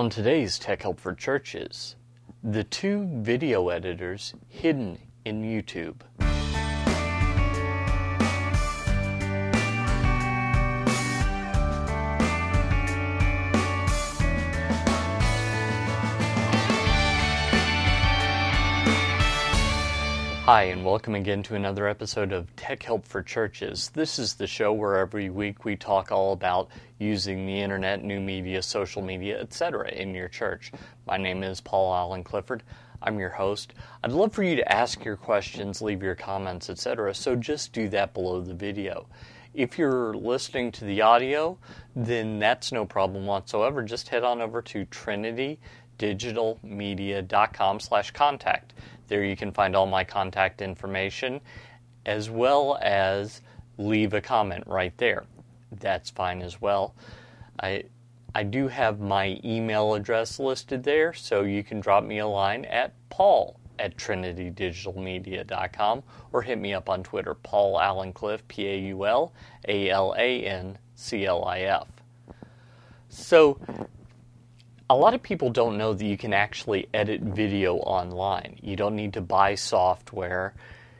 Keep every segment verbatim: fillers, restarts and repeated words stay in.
On today's Tech Help for Churches, the two video editors hidden in YouTube. Hi, and welcome again to another episode of Tech Help for Churches. This is the show where every week we talk all about using the internet, new media, social media, et cetera in your church. My name is Paul Allen Clifford. I'm your host. I'd love for you to ask your questions, leave your comments, et cetera, so just do that below the video. If you're listening to the audio, then that's no problem whatsoever. Just head on over to trinity digital media dot com slash contact. There you can find all my contact information, as well as leave a comment right there. That's fine as well. I I do have my email address listed there, so you can drop me a line at paul at trinity digital media dot com or hit me up on Twitter, Paul Allen Cliff, P A U L A L A N C L I F. So, a lot of people don't know that you can actually edit video online. You don't need to buy software,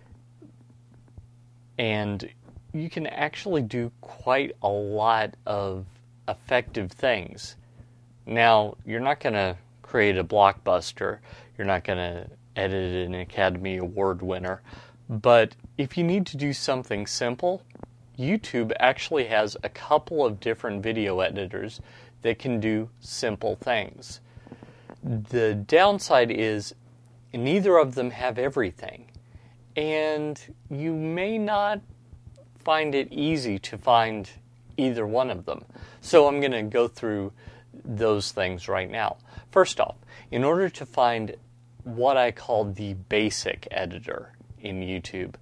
and you can actually do quite a lot of effective things. Now, you're not going to create a blockbuster. You're not going to edit an Academy Award winner. But if you need to do something simple, YouTube actually has a couple of different video editors that can do simple things. The downside is neither of them have everything, and you may not find it easy to find either one of them. So I'm going to go through those things right now. First off, in order to find what I call the basic editor in YouTube,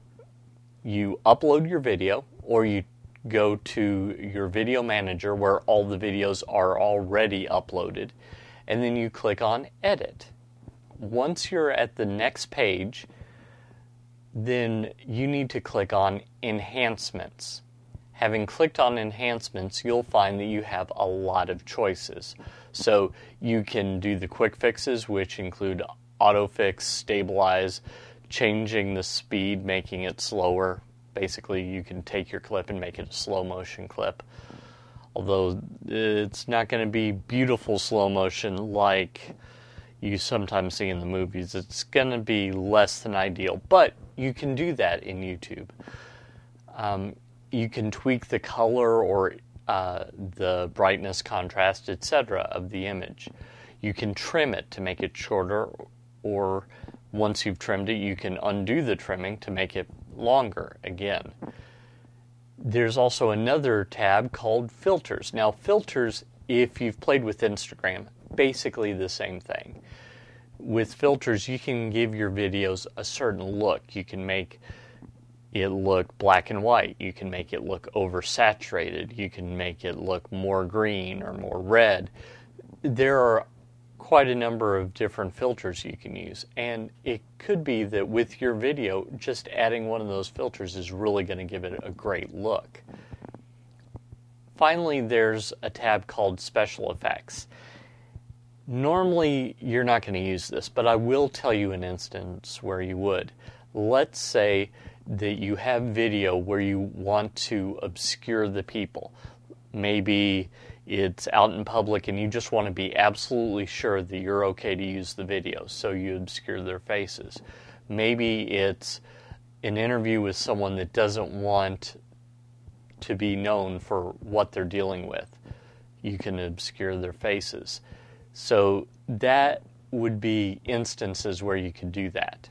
you upload your video, or you go to your video manager where all the videos are already uploaded, and then you click on Edit. Once you're at the next page, then you need to click on Enhancements. Having clicked on Enhancements, you'll find that you have a lot of choices. So you can do the quick fixes, which include autofix, stabilize, changing the speed, making it slower. Basically, you can take your clip and make it a slow motion clip. Although it's not going to be beautiful slow motion like you sometimes see in the movies. It's going to be less than ideal, but you can do that in YouTube. Um, you can tweak the color or uh, the brightness, contrast, et cetera of the image. You can trim it to make it shorter, or once you've trimmed it, you can undo the trimming to make it longer again. There's also another tab called Filters. Now, filters, if you've played with Instagram, basically the same thing. With filters, you can give your videos a certain look. You can make it look black and white. You can make it look oversaturated. You can make it look more green or more red. There are quite a number of different filters you can use, and it could be that with your video, just adding one of those filters is really going to give it a great look. Finally, there's a tab called Special Effects. Normally, you're not going to use this, but I will tell you an instance where you would. Let's say that you have video where you want to obscure the people. Maybe it's out in public and you just want to be absolutely sure that you're okay to use the video, so you obscure their faces. Maybe it's an interview with someone that doesn't want to be known for what they're dealing with. You can obscure their faces. So that would be instances where you could do that.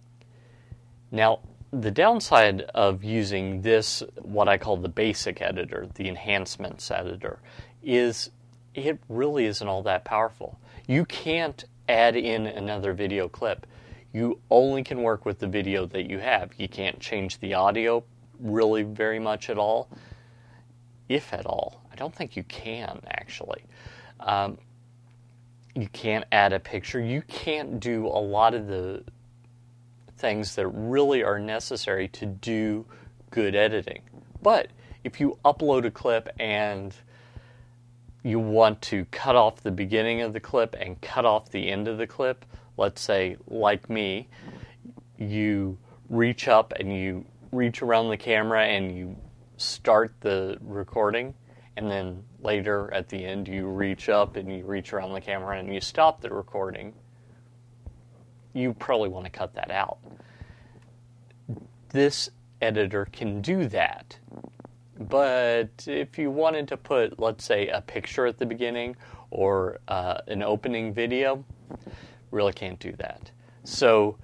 Now, the downside of using this, what I call the basic editor, the enhancements editor, is it really isn't all that powerful. You can't add in another video clip. You only can work with the video that you have. You can't change the audio really very much at all, if at all. I don't think you can, actually. Um, you can't add a picture. You can't do a lot of the things that really are necessary to do good editing. But if you upload a clip and you want to cut off the beginning of the clip and cut off the end of the clip. Let's say, like me, you reach up and you reach around the camera and you start the recording, and then later at the end you reach up and you reach around the camera and you stop the recording. You probably want to cut that out. This editor can do that. But if you wanted to put, let's say, a picture at the beginning or uh, an opening video, really can't do that. So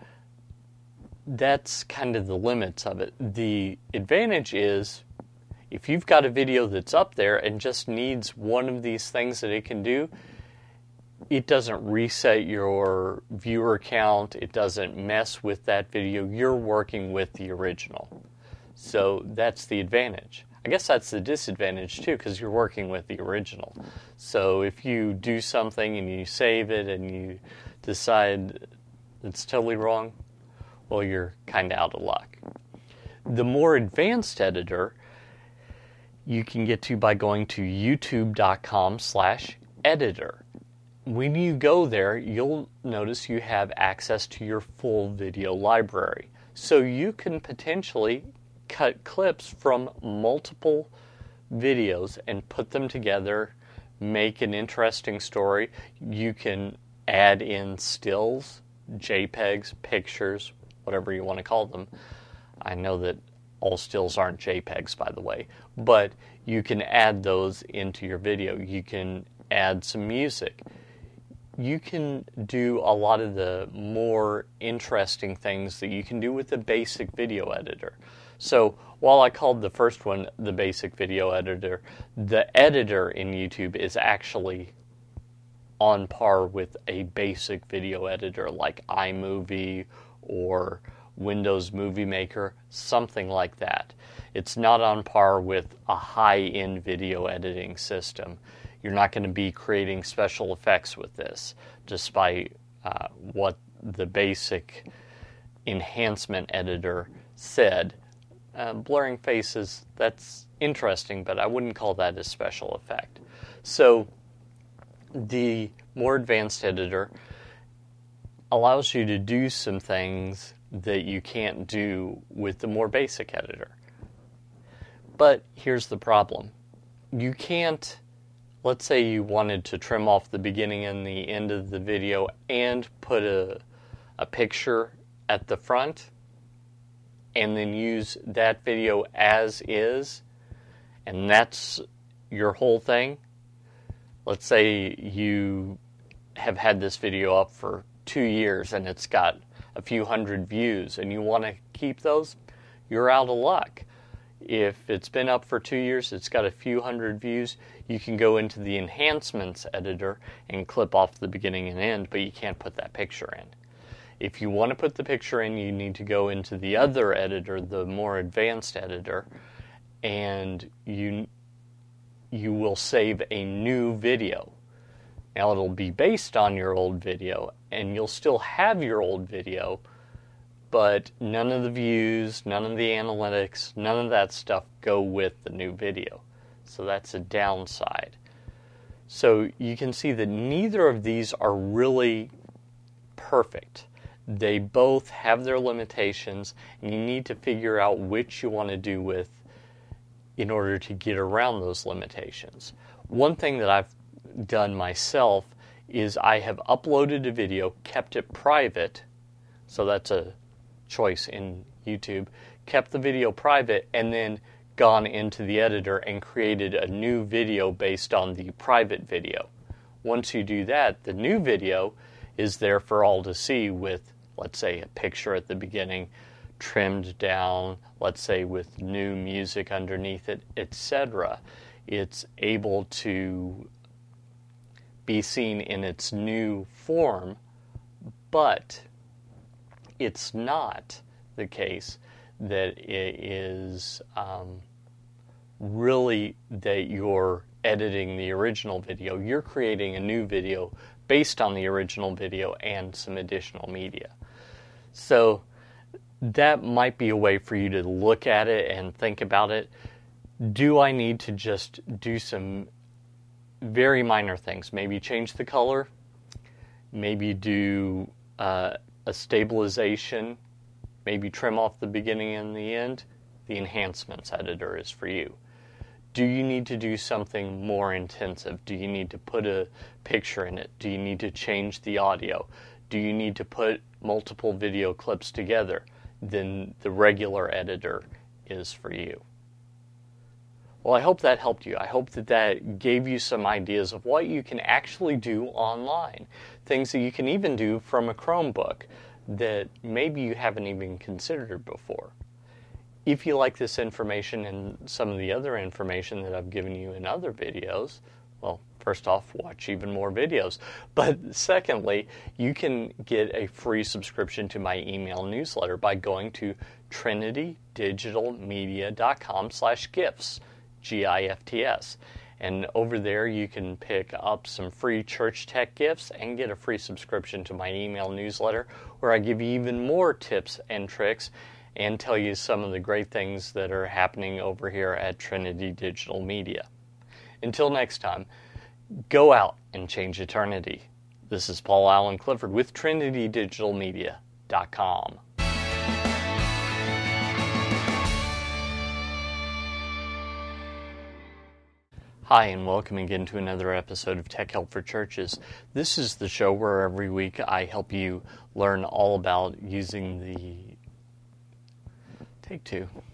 that's kind of the limits of it. The advantage is if you've got a video that's up there and just needs one of these things that it can do, it doesn't reset your viewer count. It doesn't mess with that video. You're working with the original. So that's the advantage. I guess that's the disadvantage too, because you're working with the original. So if you do something and you save it and you decide it's totally wrong, well, you're kind of out of luck. The more advanced editor you can get to by going to youtube.com slash editor. When you go there, you'll notice you have access to your full video library. So you can potentially cut clips from multiple videos and put them together, make an interesting story. You can add in stills, JPEGs, pictures, whatever you want to call them. I know that all stills aren't JPEGs, by the way, but you can add those into your video. You can add some music. You can do a lot of the more interesting things that you can do with the basic video editor. So while I called the first one the basic video editor, the editor in YouTube is actually on par with a basic video editor like iMovie or Windows Movie Maker, something like that. It's not on par with a high-end video editing system. You're not going to be creating special effects with this, despite uh, what the basic enhancement editor said. Uh, blurring faces, that's interesting, but I wouldn't call that a special effect. So the more advanced editor allows you to do some things that you can't do with the more basic editor. But here's the problem. You can't, let's say you wanted to trim off the beginning and the end of the video and put a, a picture at the front and then use that video as is, and that's your whole thing. Let's say you have had this video up for two years and it's got a few hundred views and you want to keep those, you're out of luck. If it's been up for two years, it's got a few hundred views, you can go into the enhancements editor and clip off the beginning and end, but you can't put that picture in. If you want to put the picture in, you need to go into the other editor, the more advanced editor, and you you will save a new video. Now it'll be based on your old video, and you'll still have your old video, but none of the views, none of the analytics, none of that stuff go with the new video. So that's a downside. So you can see that neither of these are really perfect. They both have their limitations, and you need to figure out which you want to do with in order to get around those limitations. One thing that I've done myself is I have uploaded a video, kept it private, so that's a choice in YouTube, kept the video private, and then gone into the editor and created a new video based on the private video. Once you do that, the new video is there for all to see with, let's say, a picture at the beginning, trimmed down, let's say with new music underneath it, et cetera. It's able to be seen in its new form, but it's not the case that it is um, really that you're editing the original video. You're creating a new video based on the original video and some additional media. So that might be a way for you to look at it and think about it. Do I need to just do some very minor things. Maybe change the color, maybe do uh, a stabilization, maybe trim off the beginning and the end. The enhancements editor is for you. Do you need to do something more intensive? Do you need to put a picture in it? Do you need to change the audio? Do you need to put multiple video clips together? Then the regular editor is for you. Well, I hope that helped you. I hope that that gave you some ideas of what you can actually do online. Things that you can even do from a Chromebook that maybe you haven't even considered before. If you like this information and some of the other information that I've given you in other videos, well, first off, watch even more videos. But secondly, you can get a free subscription to my email newsletter by going to trinity digital media dot com slash gifts, G I F T S. And over there you can pick up some free church tech gifts and get a free subscription to my email newsletter where I give you even more tips and tricks and tell you some of the great things that are happening over here at Trinity Digital Media. Until next time, go out and change eternity. This is Paul Allen Clifford with trinity digital media dot com. Hi, and welcome again to another episode of Tech Help for Churches. This is the show where every week I help you learn all about using the... Take two.